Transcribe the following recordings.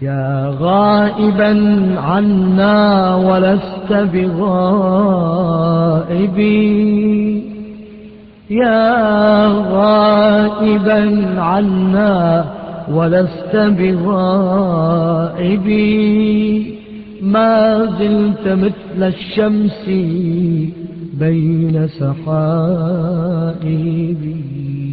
يا غائبا عنا ولست بغائبي، يا غائبا عنا ولست بغائبي، ما زلت مثل الشمس بين سحائبي.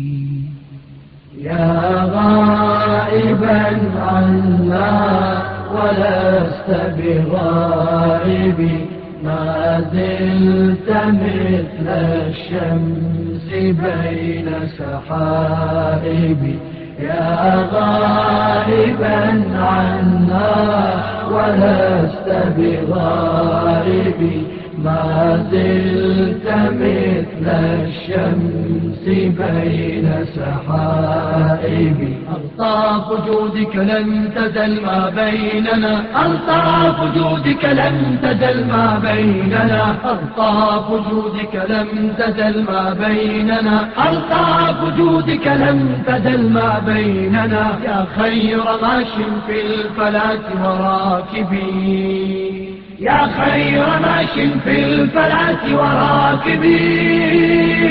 يا غائبا عنا ولست بغائبي، ما زلت مثل الشمس بين سحائبي. يا غائبا عنا ولست بغائبي، ما زلت مثل الشمس بين سحائبي. ألطاف جودك لن تزل ما بيننا، ألطاف جودك لن تزل ما بيننا، ألطاف جودك لن تزل ما بيننا، ألطاف جودك لن تزل ما بيننا. يا خير ماش في الفلاة وراكبي، يا خير ماش في الفلاة وراكبي.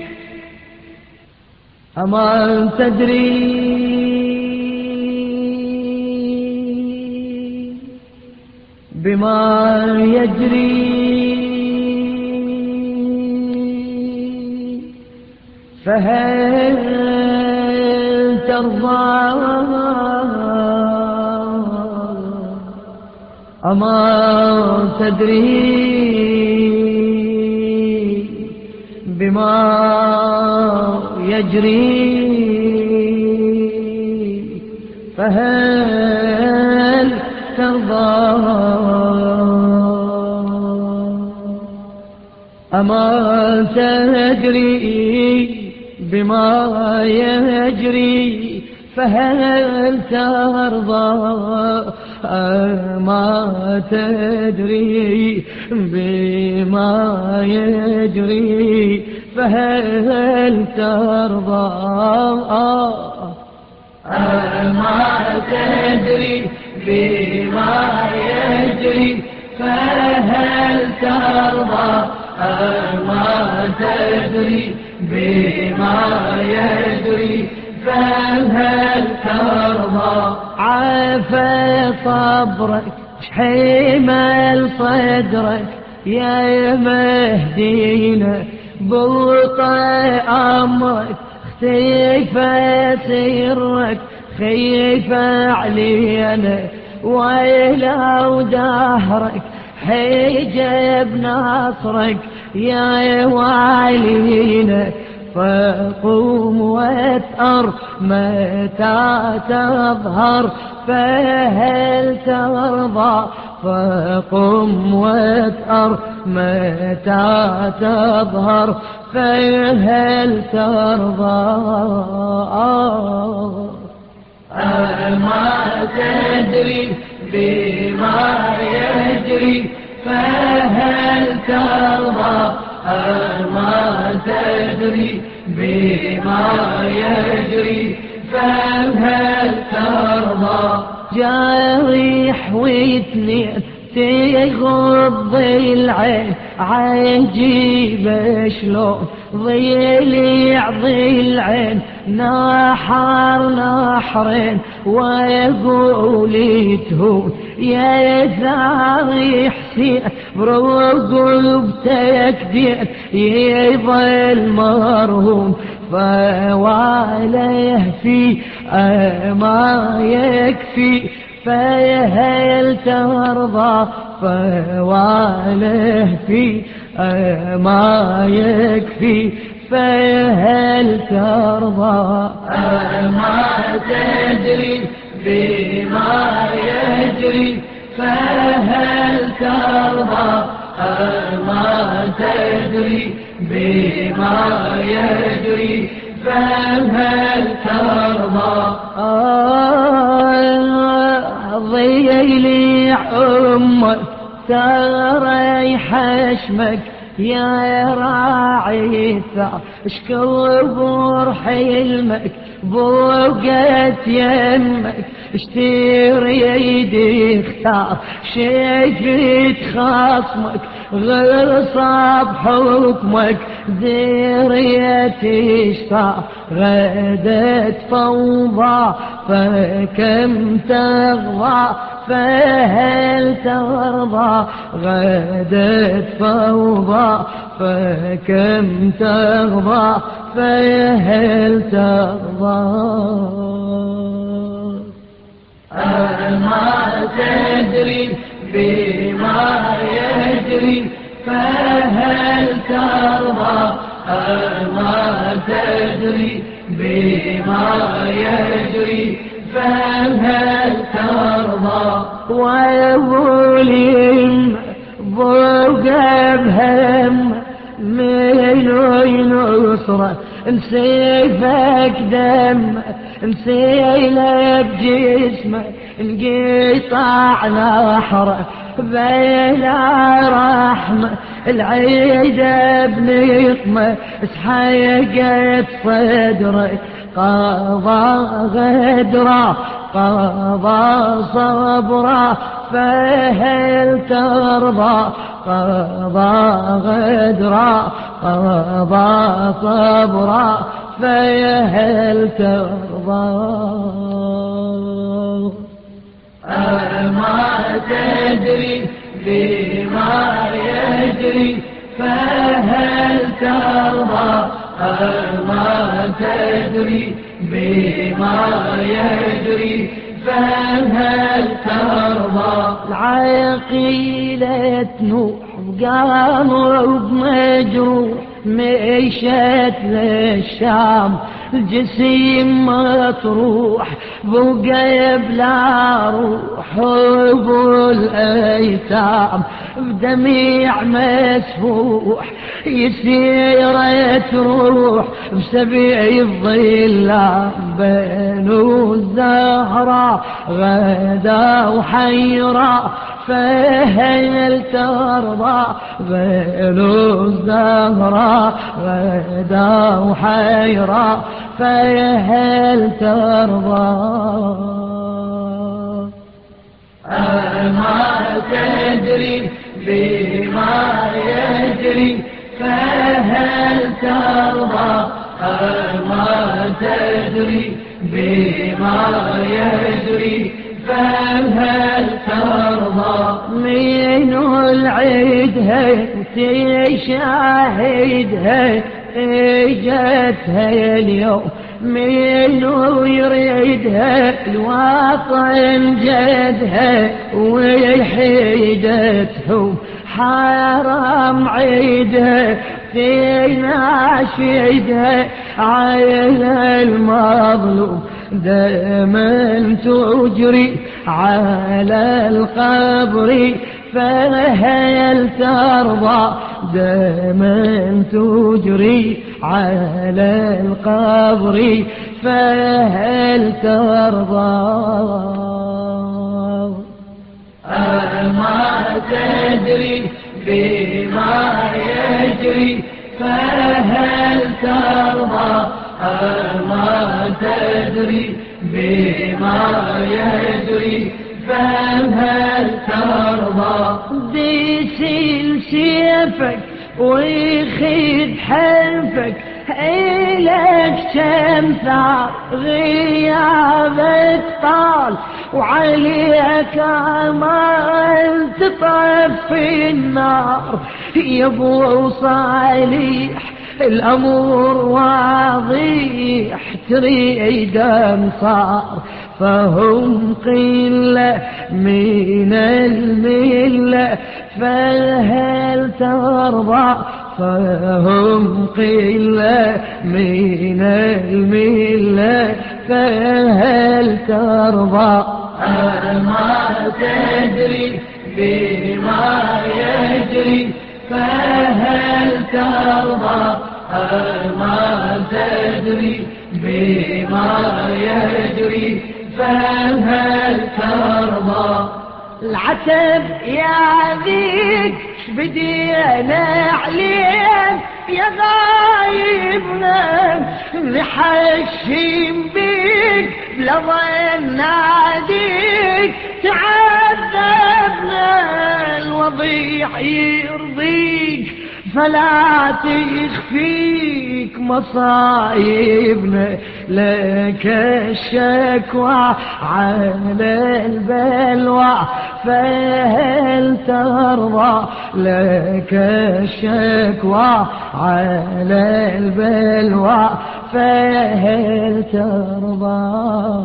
أما تدري بما يجري، فهل ترضى؟ أما تدري بما يجري، فهل ترضى؟ أما تدري بما يجري، فهل ترضى؟ أما تدري بما يجري، فهل ترضى؟ أما تدري بما يجري، فهل ترضى؟ أما تدري بما يجري، فهل ترضى؟ عافى صبرك حمل صدرك يا مهدينا، بوطى أمرك اختفى سرك، خيف علينا ولو دهرك حجب نصرك يا والينا. فقوم واتأر متى تظهر، فهل ترضى؟ فقم واتأر متى تظهر، فهل ترضى؟ أما تدري بما يجري، فهل ترضى؟ أما تدري بما يجري، فهل ترضى؟ جارح واثنين تغض العين، عجيب شلون ضلع ضلعين، نحر نحرين ويقول تهون يا ثاري حسين، برقبتك دين يظل مرهون، فواليه في ما يكفي، فهل ترضى؟ فواليه في ما يكفي، فهل ترضى؟ أما تدري بما يجري، فهل ترضى؟ أما تدري بما يجري، فهل ترضى؟ ضيلي أمك ترى حشمك يا راعي الثار، اشكر بور حلمك بوقت يمك، اشتري اختار شفت خصمك غير صاب حكمك زريت اشتار غدت فوضى فكم تغضى فهل ترضى غدت فوضى فكم تغضى فهل ترضى ما تدري بما يجري فهل ترضى ما تدري بما يجري فهل ترضى ويظلم ضوق بهم من نصرة نسيفك دم نسيله بجسمه انقطع نحره بلا رحمة العيد بنقمة اسحقت صدره قضى غدره قضى صبره فهل ترضى قضى غدره قضى صبره فهل ترضى ما تدري بما يجري فهل ترضى ما تدري بما يجري فهل ترضى العقيلة نوح قلب مجروح مشت للشام الجسيم مطروح بقى بلا روح ابو الايتام بدميع مسفوح يسير تروح بسبيع الظلام بنو الزهراء غدا وحيرا فهل ترضى بنو الزهراء غدا وحيرا فهل ترضى ما تدري بما يجري فهل ترضى ما تدري بما يجري فهل ترضى من العيدها تشاهدها اجتها اليوم منو يريدها الوطن جدها وحيدتهم حرام عيدها تناشدها عين المظلوم دائما تجري على القبر فهل ترضى دائما تجري على القبر فهل ترضى ما تدري بما يجري فهل ترضى ما تدري بما يجري فهل ترضى ديسيل سيفك ويخيد حلفك إلك تمثال غيابك طال وعليك أمل تطفي النار يا ابو صالح الأمور واضح تريد انصار فهم قلة من الملة فهل ترضى فهم قلة من الملة فهل ترضى ما تدري بما يجري فهل ترضى ما تدري بما يجري فهل ترضى العتب يا ذيك بدينا عليك يا غايبنا نحشم بيك بلا ظن ناديك تعال ابن الوضيح يرضيك فلا تخفيك مصايبنا، لك الشكوى على البلوى فهل ترضى، لك الشكوى على البلوى فهل ترضى.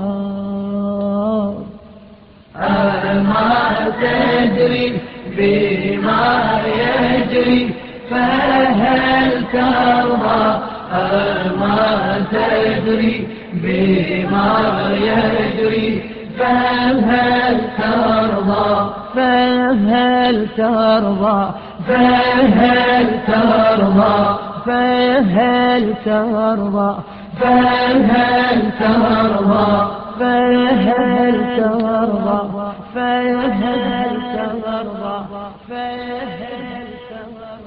ما تدري بما يجري فهل ترضى، ما تدري بما يجري فهل ترضى، فهل ترضى، فهل ترضى، فهل ترضى، فهل ترضى، فهل ترضى، فهل ترضى، فهل ترضى.